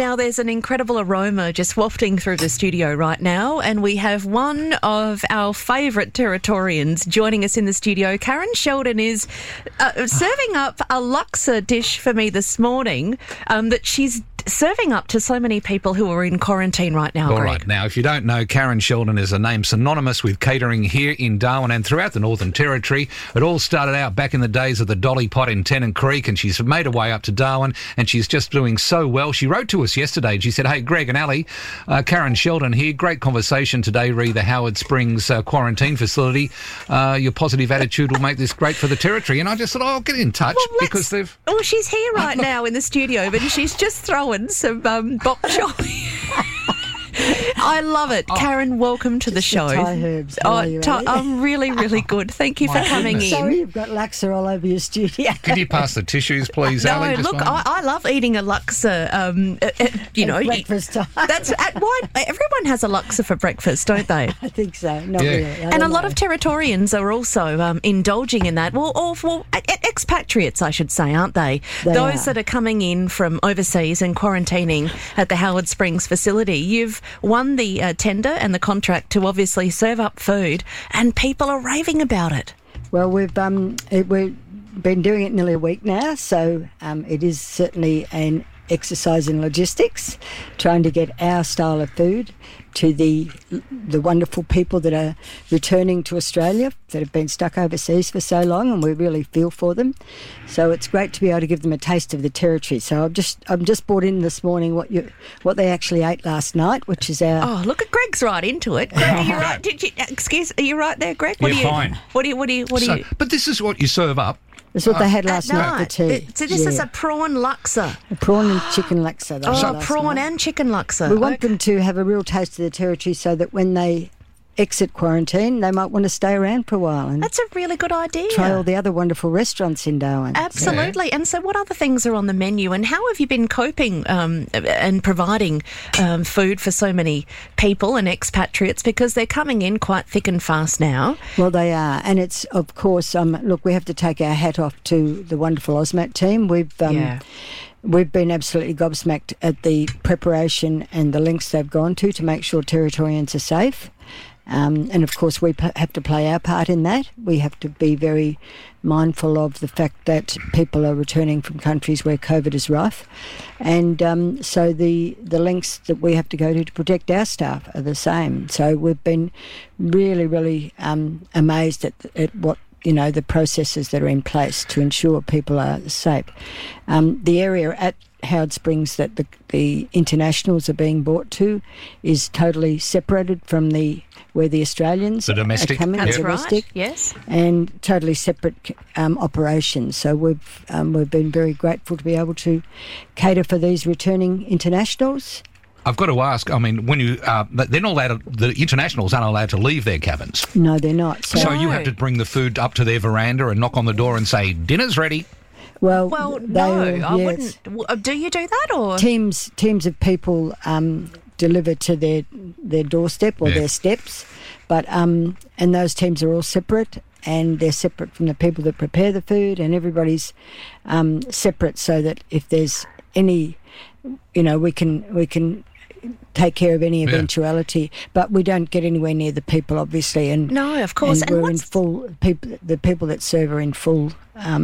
Now, there's an incredible aroma just wafting through the studio right now, and we have one of our favourite Territorians joining us in the studio. Karen Sheldon is serving up a laksa dish for me this morning that she's serving up to so many people who are in quarantine right now, All Greg. right. Now, if you don't know, Karen Sheldon is a name synonymous with catering here in Darwin and throughout the Northern Territory. It all started out back in the days of the Dolly Pot in Tennant Creek, and she's made her way up to Darwin, and she's just doing so well. She wrote to us yesterday. She said, "Hey, Greg and Ali, Karen Sheldon here. Great conversation today, re the Howard Springs quarantine facility. Your positive attitude will make this great for the Territory." And I just thought, I'll get in touch because they've... Well, she's here right now in the studio, but she's just throwing some bok choy. I love it. Karen, welcome to the show. Thai herbs. How are you, Ali? I'm really, really good. Thank you for coming in. Sorry, you've got laksa all over your studio. Could you pass the tissues, please, No, Ali? look, I love eating a laksa. Breakfast time. That's why everyone has a laksa for breakfast, don't they? I think so. Not really. And a lot of Territorians are also indulging in that. Well, expatriates, I should say, aren't they? Those that are coming in from overseas and quarantining at the Howard Springs facility. You've won the tender and the contract to obviously serve up food, and people are raving about it. Well, we've been doing it nearly a week now, so it is certainly an exercise in logistics, trying to get our style of food to the wonderful people that are returning to Australia, that have been stuck overseas for so long, and we really feel for them. So it's great to be able to give them a taste of the Territory. So I'm just brought in this morning what they actually ate last night, which is our... Oh, look at Greg's right into it. Greg, are you right? Are you right there, Greg? Fine. What do you? But this is what you serve up. That's what they had last night for tea. So this is a prawn laksa. A prawn and chicken laksa. Prawn and chicken laksa. We want them to have a real taste of the Territory so that when they exit quarantine, they might want to stay around for a while. And that's a really good idea. Try all the other wonderful restaurants in Darwin. Absolutely. Yeah. And so what other things are on the menu, and how have you been coping and providing food for so many people and expatriates, because they're coming in quite thick and fast now? Well, they are. And it's, of course, look, we have to take our hat off to the wonderful AUSMAT team. We've been absolutely gobsmacked at the preparation and the lengths they've gone to make sure Territorians are safe. And of course we have to play our part in that. We have to be very mindful of the fact that people are returning from countries where COVID is rife, and so the lengths that we have to go to protect our staff are the same. So we've been really, really amazed at what, the processes that are in place to ensure people are safe. The area at Howard Springs that the internationals are being brought to is totally separated from where the Australians are coming. That's domestic, right. Yes, and totally separate operations. So we've been very grateful to be able to cater for these returning internationals. I've got to ask, when you they're not allowed the internationals aren't allowed to leave their cabins. No, they're not. So you have to bring the food up to their veranda and knock on the door and say, "Dinner's ready." Well, no, I wouldn't. Do you do that, or teams of people deliver to their doorstep or their steps, but and those teams are all separate, and they're separate from the people that prepare the food, and everybody's separate, so that if there's any, we can take care of any eventuality, but we don't get anywhere near the people, obviously. And no, of course, and we're in full. The people that serve are in full.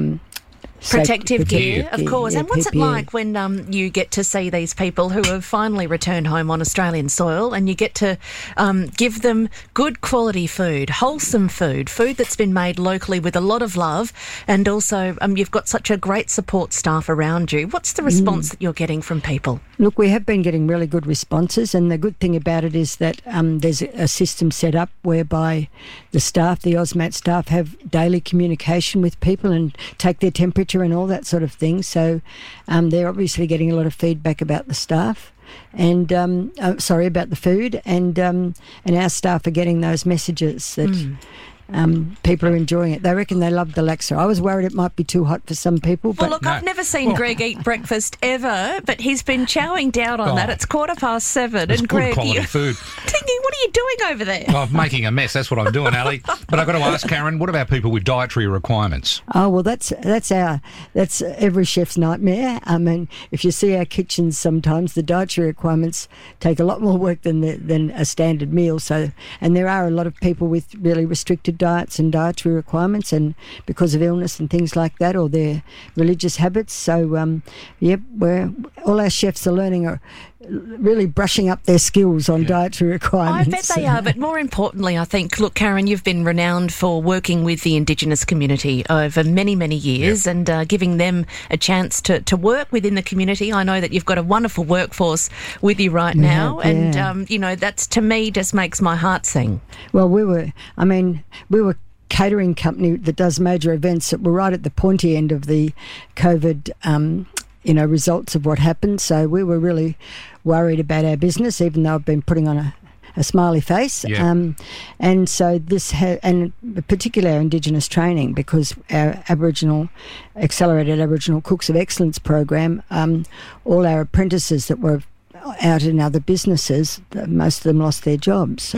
Protective gear, of course. Yeah, and what's PPE. it like when you get to see these people who have finally returned home on Australian soil, and you get to give them good quality food, wholesome food that's been made locally with a lot of love, and also you've got such a great support staff around you. What's the response that you're getting from people? Look, we have been getting really good responses, and the good thing about it is that there's a system set up whereby the AUSMAT staff have daily communication with people and take their temperature and all that sort of thing. So they're obviously getting a lot of feedback about the staff and about the food, and our staff are getting those messages that people are enjoying it. They reckon they love the laksa. I was worried it might be too hot for some people. Well, look, I've never seen Greg eat breakfast ever, but he's been chowing down on that. It's 7:15, it's and good Greg, quality food. Tingy, what are you doing over there? I'm making a mess. That's what I'm doing, Ali. But I've got to ask, Karen, what about people with dietary requirements? Oh, well, that's every chef's nightmare. I mean, if you see our kitchens, sometimes the dietary requirements take a lot more work than a standard meal. So, and there are a lot of people with really restricted diets and dietary requirements, and because of illness and things like that, or their religious habits. So, all our chefs are learning, really brushing up their skills on dietary requirements. I bet they are, but more importantly, I think, look, Karen, you've been renowned for working with the Indigenous community over many, many years and giving them a chance to work within the community. I know that you've got a wonderful workforce with you right now, and, that's, to me, just makes my heart sing. Well, we were catering company that does major events that were right at the pointy end of the COVID results of what happened. So we were really worried about our business, even though I've been putting on a smiley face. Yeah. And so and particularly our Indigenous training, because our Accelerated Aboriginal Cooks of Excellence program, all our apprentices that were out in other businesses, most of them lost their jobs.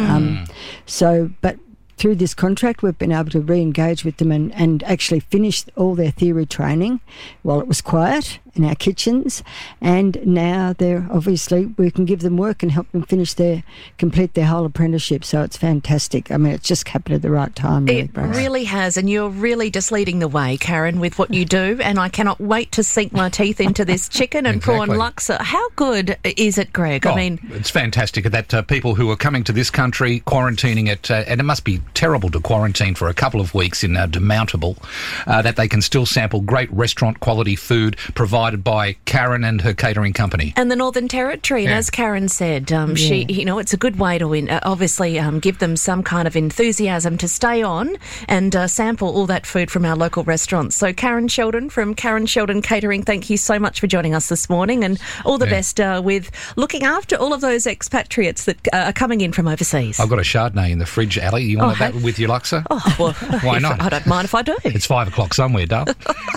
But through this contract, we've been able to re-engage with them and actually finish all their theory training while it was quiet in our kitchens. And now we can give them work and help them complete their whole apprenticeship. So it's fantastic. I mean, it's just happened at the right time. Really, it really has. And you're really just leading the way, Karen, with what you do. And I cannot wait to sink my teeth into this chicken and prawn laksa. How good is it, Greg? I mean, it's fantastic that people who are coming to this country, quarantining it, and it must be terrible to quarantine for a couple of weeks in Demountable, that they can still sample great restaurant quality food provided by Karen and her catering company. And the Northern Territory, and as Karen said, she, it's a good way to obviously give them some kind of enthusiasm to stay on and sample all that food from our local restaurants. So Karen Sheldon from Karen Sheldon Catering, thank you so much for joining us this morning, and all the best with looking after all of those expatriates that are coming in from overseas. I've got a Chardonnay in the fridge, Ali. You want that with your laksa? Oh, well, why not? I don't mind if I do. It's 5 o'clock somewhere, Dale.